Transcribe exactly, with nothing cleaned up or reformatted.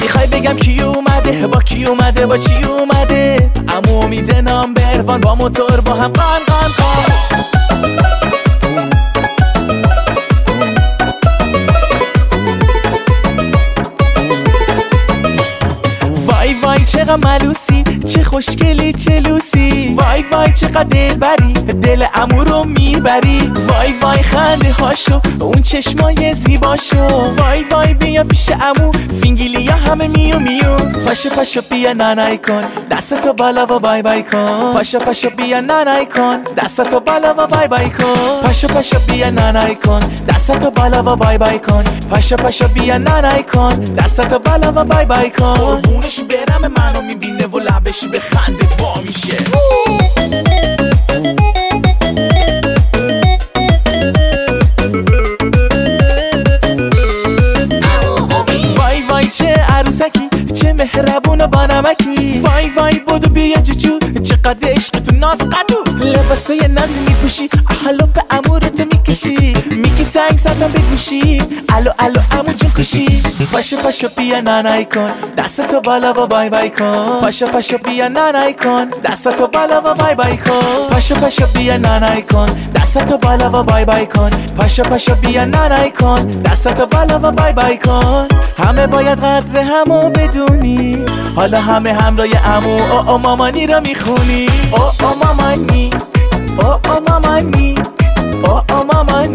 میخوای بگم کی اومده با کی اومده با چی اومده؟ عمو امید نامبروان با موتور با هم قان قان قان. وای وای چقدر ملوسی، چه خوشگلی چه لوسی. وای وای چقدر دلبری، دل عمو رو میبری. وای وای خنده هاشو، اون چشمای زیباشو. وای وای بیا پیش عمو، فینگیلیا همه میو میو. پاشو پاشو بیا نانای کن، دستتو بالا و بای بای کن. پاشو پاشو بیا نانای کن، دستتو بالا و بای بای کن. پاشو پاشو بیا نانای کن، دستتو بالا و بای بای کن. پاشو پاشو بیا نانای کن، دستتو بالا و بای بای کن. قربونش برم منو میبینه و لبش به خنده وا میشه. وای وای چه عروسکی، چه مهربون و بانمکی. وای وای بودو بیا جوجو، چقدر عشق تو ناز قدو. لباسای نازی میپوشی، احلو به امورتو میکشی. میگی سنگ زدم به گوشی، الو الو امو جون کشی. پاشو پاشو بیا نانای کن، دستتو بالا و بای بای کن. پاشو پاشو بیا نانای کن، دستتو بالا و بای بای کن. پاشو پاشو بیا نانای کن، دستتو بالا و بای بای کن. پاشو پاشو بیا نانای کن، دستتو بالا و بای بای کن. همه باید قدر همو بدونی، حالا همه همراه عمو او او مامانی را میخونی. او او مامانی، او او مامانی، او او مامانی.